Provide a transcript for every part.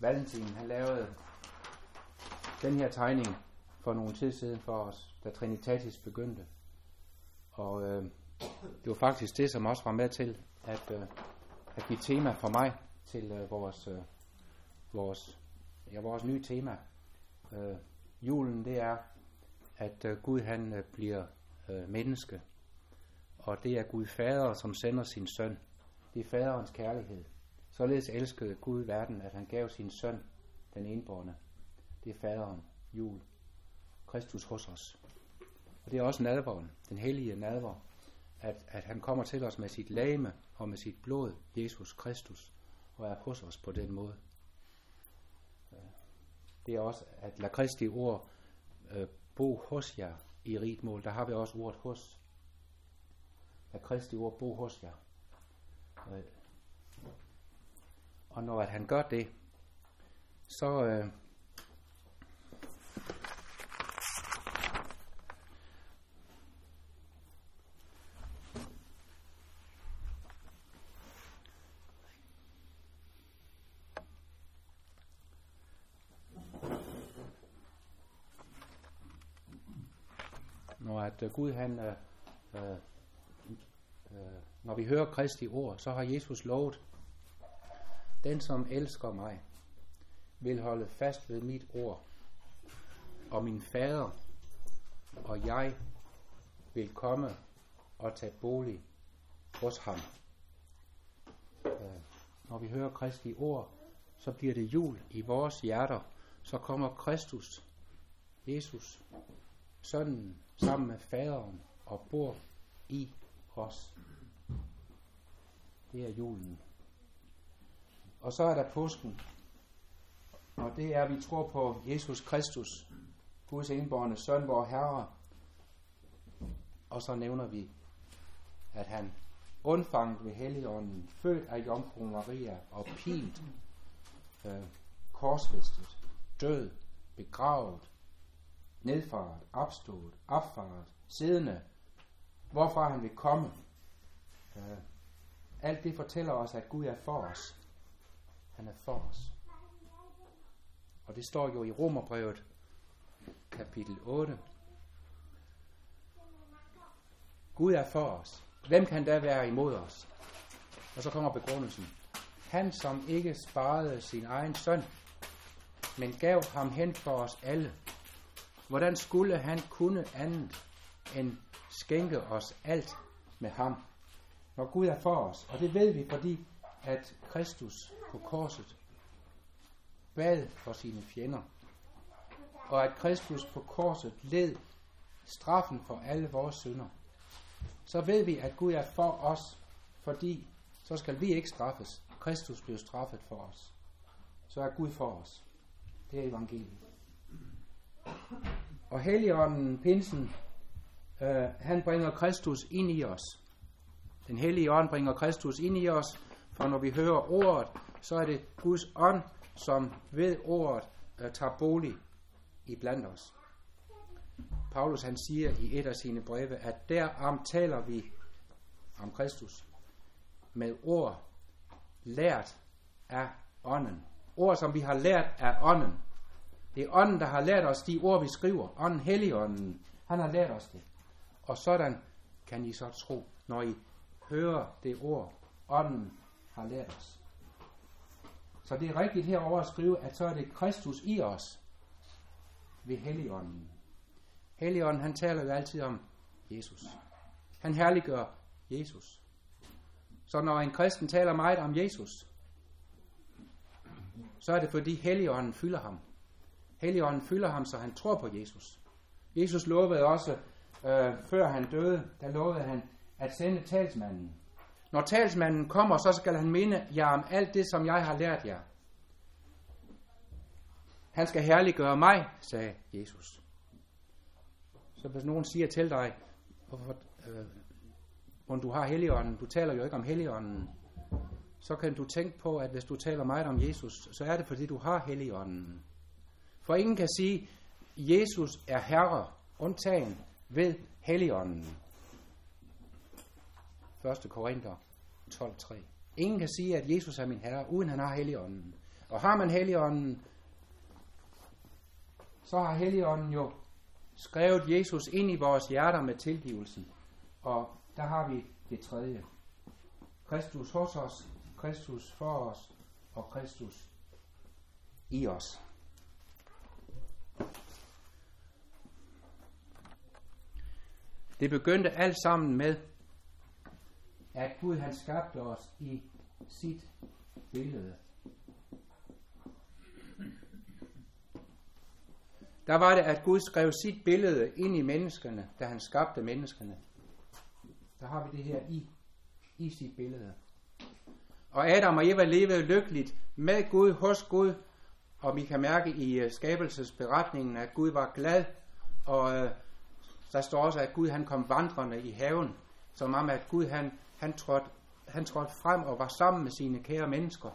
Valentin, han lavede den her tegning for nogle tid siden for os, da Trinitatis begyndte. Og det var faktisk det, som også var med til at give tema for mig til vores nye tema. Julen, det er, at Gud han bliver menneske. Og det er Gud Fader, som sender sin søn. Det er faderens kærlighed. Således elskede Gud verden, at han gav sin søn, den enbårne. Det er faderen, jul. Kristus hos os. Og det er også nadveren, den hellige nadver, at han kommer til os med sit legeme og med sit blod, Jesus Kristus, og er hos os på den måde. Det er også at lade Kristi ord bo hos jer i rigt mål. Der har vi også ordet hos. Lad Kristi ord bo hos jer. Og når at han gør det, så når at Gud han når vi hører Kristi ord, så har Jesus lovet: den som elsker mig vil holde fast ved mit ord, og min fader og jeg vil komme og tage bolig hos ham. Når vi hører Kristi ord, så bliver det jul i vores hjerter. Så kommer Kristus, Jesus, sønnen, sammen med faderen og bor i os. Det er julen. Og så er der påsken. Og det er, at vi tror på Jesus Kristus, Guds enbårne søn, vor Herre. Og så nævner vi, at han undfanget ved Helligånden, født af Jomfru Maria og pint, korsfæstet, død, begravet, nedfaret, opstået, opfaret, siddende, hvorfra han vil komme. Alt det fortæller os, at Gud er for os. Han er for os. Og det står jo i Romerbrevet, kapitel 8. Gud er for os. Hvem kan da være imod os? Og så kommer begrundelsen. Han, som ikke sparede sin egen søn, men gav ham hen for os alle. Hvordan skulle han kunne andet end skænke os alt med ham? Når Gud er for os, og det ved vi, fordi at Kristus på korset bad for sine fjender, og at Kristus på korset led straffen for alle vores synder, så ved vi, at Gud er for os, fordi så skal vi ikke straffes. Kristus blev straffet for os. Så er Gud for os. Det er evangeliet. Og Helligånden, pinsen, han bringer Kristus ind i os. Den hellige ånd bringer Kristus ind i os, for når vi hører ordet, så er det Guds ånd, som ved ordet tager bolig i blandt os. Paulus han siger i et af sine breve, at derom taler vi om Kristus med ord lært af ånden. Ord, som vi har lært af ånden. Det er ånden, der har lært os de ord, vi skriver. Ånden, Helligånden, han har lært os det. Og sådan kan I så tro, når I hører det ord, ånden har lært os. Så det er rigtigt herover at skrive, at så er det Kristus i os ved Helligånden. Helligånden, han taler jo altid om Jesus. Han herliggør Jesus. Så når en kristen taler meget om Jesus, så er det fordi Helligånden fylder ham. Helligånden fylder ham, så han tror på Jesus. Jesus lovede også, før han døde, der lovede han at sende talsmanden. Når talsmanden kommer, så skal han minde jer om alt det, som jeg har lært jer. Han skal herliggøre mig, sagde Jesus. Så hvis nogen siger til dig, hvor du har Helligånden, du taler jo ikke om Helligånden, så kan du tænke på, at hvis du taler meget om Jesus, så er det fordi du har Helligånden. For ingen kan sige, Jesus er Herre, undtagen ved Helligånden. 1. Korinther 12:3. Ingen kan sige, at Jesus er min Herre, uden han har Helligånden. Og har man Helligånden, så har Helligånden jo skrevet Jesus ind i vores hjerter med tilgivelsen. Og der har vi det tredje. Kristus hos os, Kristus for os og Kristus i os. Det begyndte alt sammen med, at Gud han skabte os i sit billede. Der var det, at Gud skrev sit billede ind i menneskerne, da han skabte menneskerne. Der har vi det her i sit billede. Og Adam og Eva levede lykkeligt med Gud, hos Gud, og vi kan mærke i skabelsesberetningen, at Gud var glad, og der står også, at Gud han kom vandrende i haven, som om at Gud han trådte frem og var sammen med sine kære mennesker.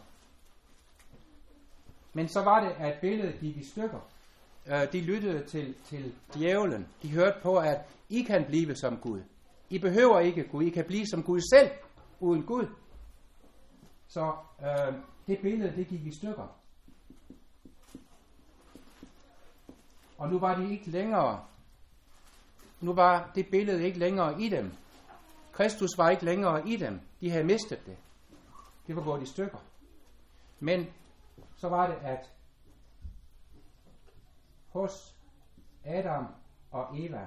Men så var det, at billedet gik i stykker. De lyttede til djævlen. De hørte på, at I kan blive som Gud. I behøver ikke Gud. I kan blive som Gud selv, uden Gud. Så det billede, det gik i stykker. Og nu var de ikke længere. Nu var det billede ikke længere i dem. Kristus var ikke længere i dem. De havde mistet det. Det var gået i stykker. Men så var det, at hos Adam og Eva,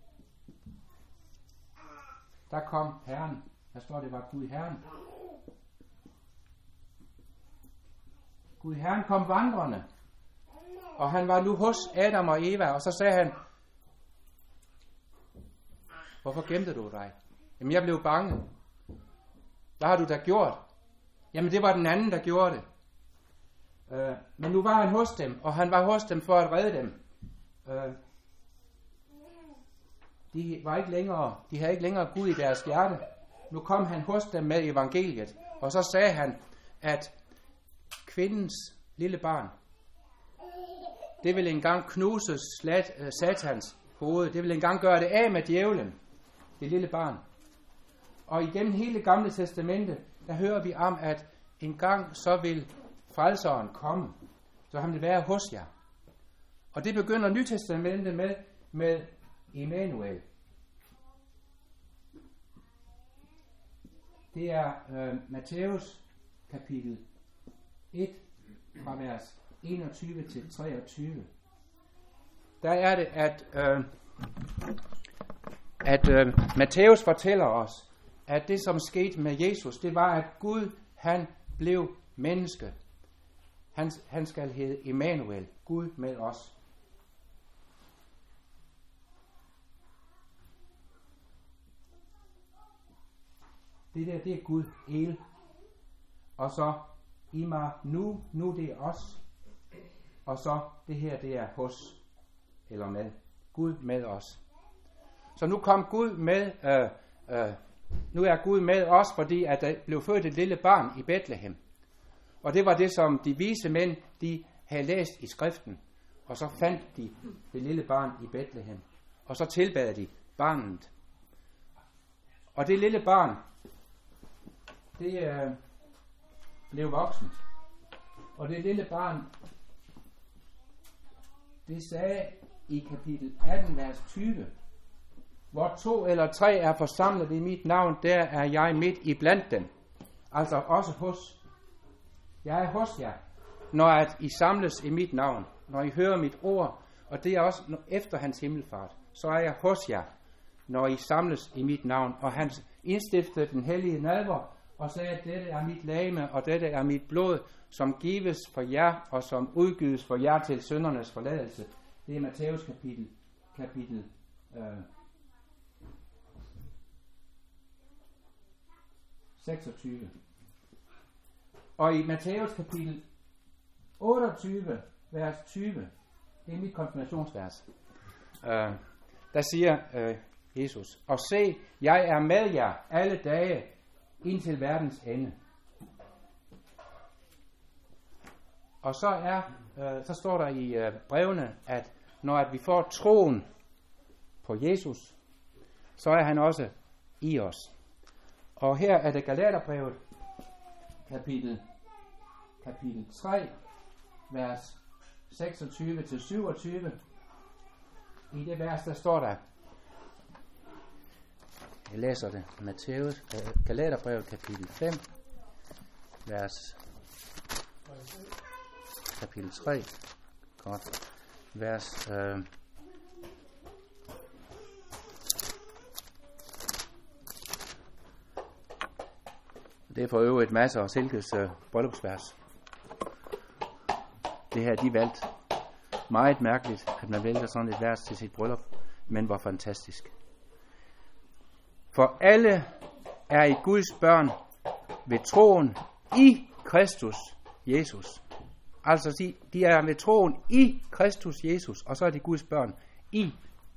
der kom Herren. Der står, det var Gud Herren. Gud Herren kom vandrende. Og han var nu hos Adam og Eva, og så sagde han, hvorfor gemte du dig? Jamen, jeg blev bange. Hvad har du da gjort? Jamen, det var den anden, der gjorde det. Men nu var han hos dem, og han var hos dem for at redde dem. De havde ikke længere Gud i deres hjerte. Nu kom han hos dem med evangeliet, og så sagde han, at kvindens lille barn, det vil engang knuse Satans hoved. Det vil engang gøre det af med djævlen, det lille barn. Og igennem hele Gamle Testamente, der hører vi om, at engang så vil frelseren komme, så han vil være hos jer. Og det begynder Nytestamentet med Emmanuel. Det er Matthæus kapitel 1 fra vers 21 til 23. Der er det, at Matthæus fortæller os, at det som skete med Jesus, det var, at Gud han blev menneske. Han skal hedde Emmanuel, Gud med os. Det der, det er Gud el. Og så Ima nu det er os. Og så det her, det er hos eller med. Gud med os. Så nu kom Gud med, nu er Gud med os, fordi at der blev født et lille barn i Bethlehem. Og det var det, som de vise mænd, de havde læst i skriften. Og så fandt de det lille barn i Bethlehem. Og så tilbad de barnet. Og det lille barn, det blev voksen. Og det lille barn, det sagde i kapitel 18, vers 20, hvor 2 eller 3 er forsamlet i mit navn, der er jeg midt i blandt dem. Altså også hos. Jeg er hos jer, når at I samles i mit navn, når I hører mit ord, og det er også efter hans himmelfart. Så er jeg hos jer, når I samles i mit navn. Og han indstiftede den hellige nadver og sagde, at dette er mit legeme, og dette er mit blod, som gives for jer, og som udgives for jer til syndernes forladelse. Det er Matthæus kapitel 26. Og i Matthæus kapitel 28, vers 20, det er mit konfirmationsvers, der siger Jesus, og se, jeg er med jer alle dage indtil verdens ende. Og så står der i brevene, at når at vi får troen på Jesus, så er han også i os. Og her er det Galaterbrevet, kapitel 3, vers 26-27. I det vers, der står der, jeg læser det, Matthæus, Galaterbrevet kapitel 5, vers kapitel 3, godt, vers det er for øvrigt masser af Silkes bryllupsvers. Det her, de valgte. Meget mærkeligt, at man vælger sådan et vers til sit bryllup, men hvor fantastisk. For alle er i Guds børn ved troen i Kristus Jesus. Altså de er ved troen i Kristus Jesus, og så er de Guds børn i.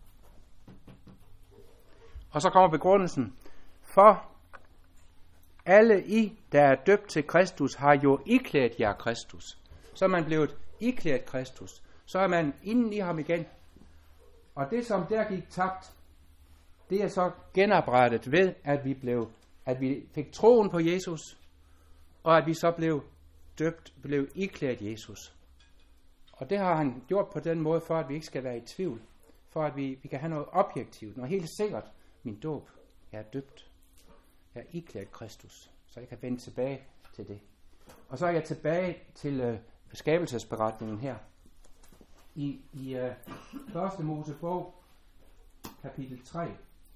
Og så kommer begrundelsen. For alle I, der er døbt til Kristus, har jo iklædt jer Kristus. Så er man blevet iklædt Kristus. Så er man inden i ham igen. Og det, som der gik tabt, det er så genoprettet ved, at vi fik troen på Jesus, og at vi så blev iklædt Jesus. Og det har han gjort på den måde, for at vi ikke skal være i tvivl. For at vi kan have noget objektivt, noget helt sikkert. Min dåb, jeg er døbt. Jeg er iklædt Kristus. Så jeg kan vende tilbage til det. Og så er jeg tilbage til skabelsesberetningen her. I 1. Mosebog, kapitel 3.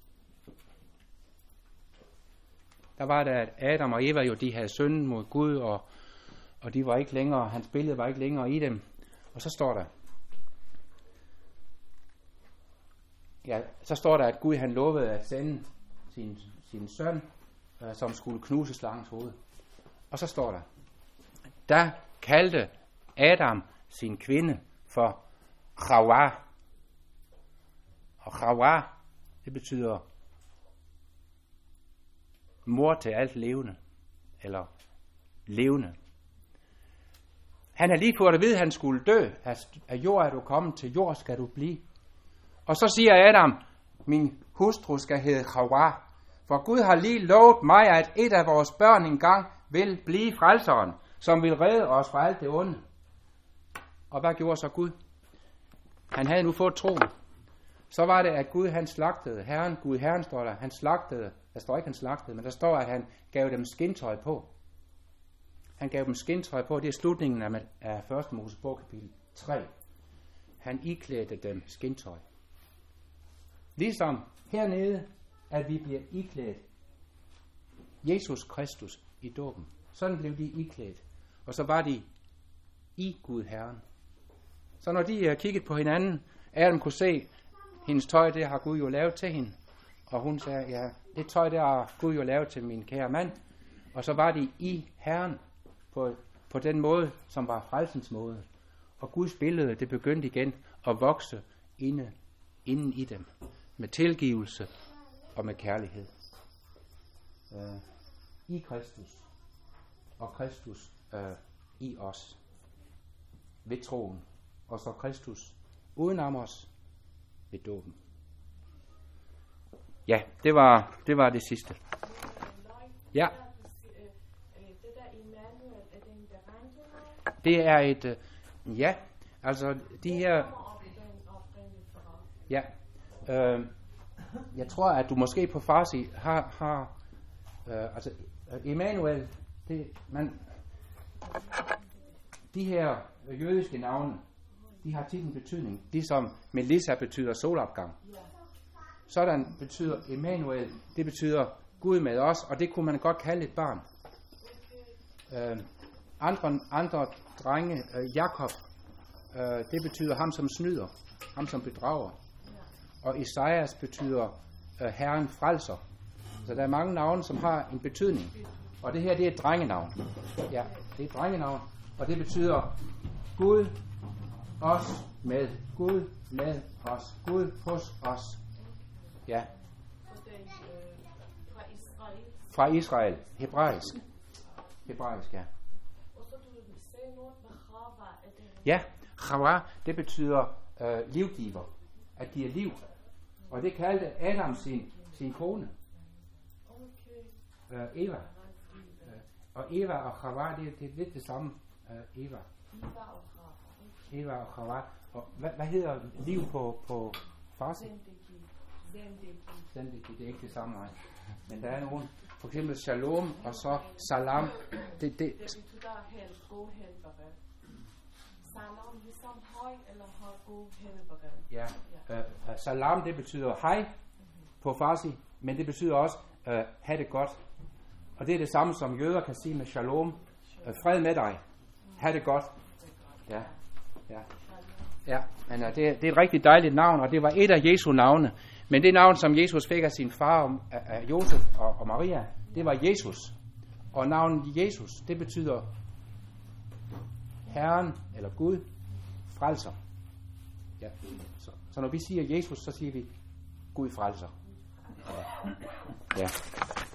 Der var det, at Adam og Eva jo, de havde syndet mod Gud, og de var ikke længere, hans billede var ikke længere i dem. Og så står der, at Gud han lovede at sende sin søn, som skulle knuse slangens hoved. Og så står der kaldte Adam sin kvinde for Hawa. Og Hawa, det betyder mor til alt levende, eller levende. Han har lige fået at vide, at han skulle dø. Af jord er du kommet, til jord skal du blive. Og så siger Adam, min hustru skal hedde Hawa, for Gud har lige lovet mig, at et af vores børn engang vil blive frelseren, som vil redde os fra alt det onde. Og hvad gjorde så Gud? Han havde nu fået troen. Så var det, at Gud han slagtede. Herren står der. Han slagtede. Der står ikke, han slagtede, men der står, at han gav dem skindtøj på. Han gav dem skindtøj på. Det er slutningen af 1. Mosebog kapitel 3. Han iklædte dem skindtøj. Ligesom hernede, at vi bliver iklædt Jesus Kristus i dåben. Sådan blev de iklædt. Og så var de i Gud Herren. Så når de kiggede på hinanden, Adam kunne se, hendes tøj, det har Gud jo lavet til hende. Og hun sagde, ja, det tøj, det har Gud jo lavet til min kære mand. Og så var de i Herren på den måde, som var frelsens måde. Og Guds billede, det begyndte igen at vokse inden i dem. Med tilgivelse og med kærlighed. I Kristus. Og Kristus i os. Ved troen. Og så Kristus udenom os ved dåben. Ja, det var det sidste. Ja. Det er et ja, altså de her ja. Jeg tror at du måske på farsi har altså Emmanuel, de her jødiske navne, de har tit en betydning. Ligesom Melissa betyder solopgang. Sådan betyder Emmanuel, det betyder Gud med os, og det kunne man godt kalde et barn. Andre drenge, Jakob, det betyder ham som snyder, ham som bedrager. Og Esajas betyder Herren frelser. Så der er mange navne, som har en betydning. Og det her, det er et drengenavn. Ja, det er et drengenavn, og det betyder Gud os med, Gud med os, Gud hos os. Ja. Fra Israel. Hebraisk. Hebraisk, ja. Ja, Hawa, det betyder livgiver. At give liv. Og det kaldte Adam sin kone. Eva. Og Eva og Hawa, det er lidt det samme. Eva. Eva og Chava. Og hvad hedder liv på farsi? Zendegi, det er ikke det samme, nej. Men der er nogen, for eksempel shalom og så salam. Det betyder help, god helbere. Salam ligesom hej eller god helbere. Ja, salam det betyder hej på farsi, men det betyder også have det godt. Og det er det samme som jøder kan sige med shalom. Fred med dig. Ha' det godt. Ja, men det er et rigtig dejligt navn, og det var et af Jesu navne. Men det navn, som Jesus fik af sin far, af Josef og Maria, det var Jesus. Og navnet Jesus, det betyder Herren, eller Gud, frelser. Ja. Så når vi siger Jesus, så siger vi Gud frelser. Ja.